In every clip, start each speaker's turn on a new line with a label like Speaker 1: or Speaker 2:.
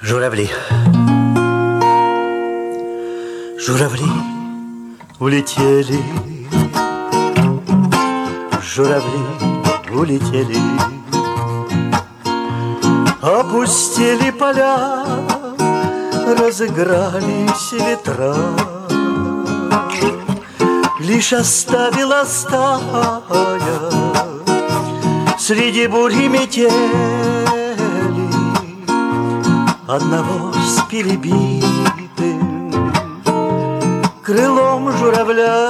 Speaker 1: Журавли. Журавли улетели, журавли улетели, опустили поля, разыгрались ветра. Лишь оставила стая среди бури метели одного с перебитым крылом журавля.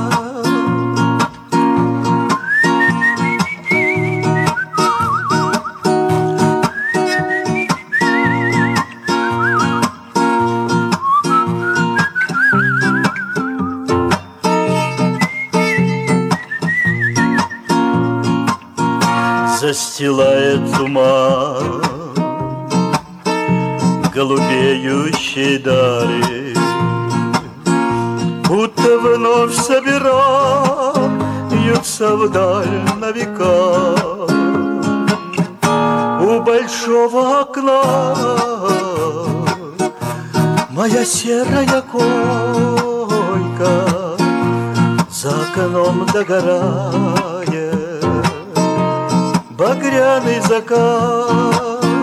Speaker 1: Застилает туман голубеющей дали, будто вновь собираются вдаль на века. У большого окна моя серая койка, за окном догорает багряный закат.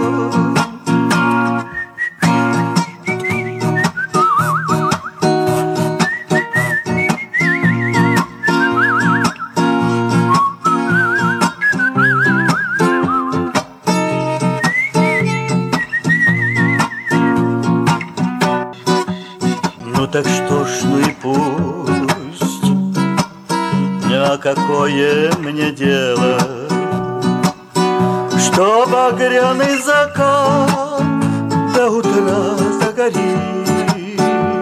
Speaker 1: Ну так что ж, ну и пусть, а какое мне дело, что багряный закат до утра загорит.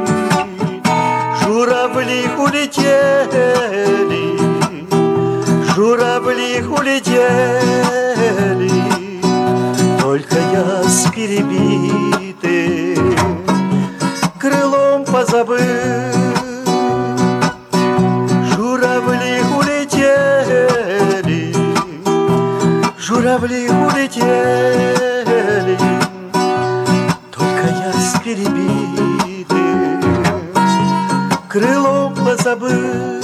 Speaker 1: Журавли улетели, журавли улетели, только я с перебитым крылом позабыл. Журавли улетели, журавли улетели, только я с перебитым крылом позабыл.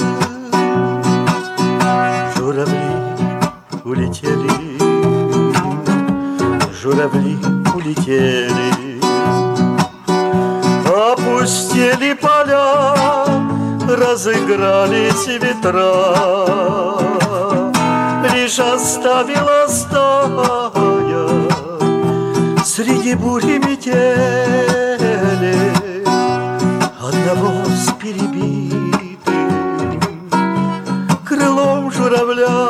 Speaker 1: Журавли улетели, журавли улетели, опустили поля, разыгрались ветра. Лишь оставила стая среди бури метели одного с перебитым крылом журавля.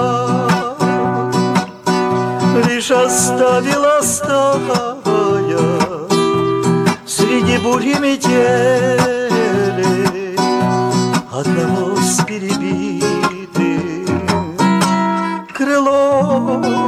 Speaker 1: Лишь оставила стая среди бури метели одного с перебитым крылом